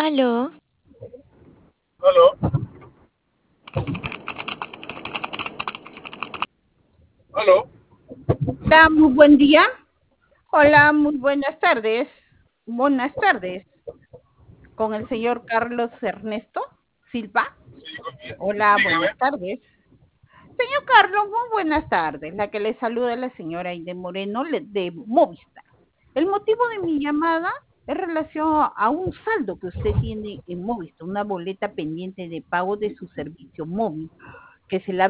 Aló, Aló, aló. Hola, muy buen día. Hola, muy buenas tardes. Buenas tardes. Con el señor Carlos Ernesto Silva. Sí, Hola, dígame. buenas tardes. Señor Carlos, muy buenas tardes. La que le saluda es la señora Aide Moreno de Movistar. El motivo de mi llamada es relación a un saldo que usted tiene en Movistar, una boleta pendiente de pago de su servicio móvil, que se la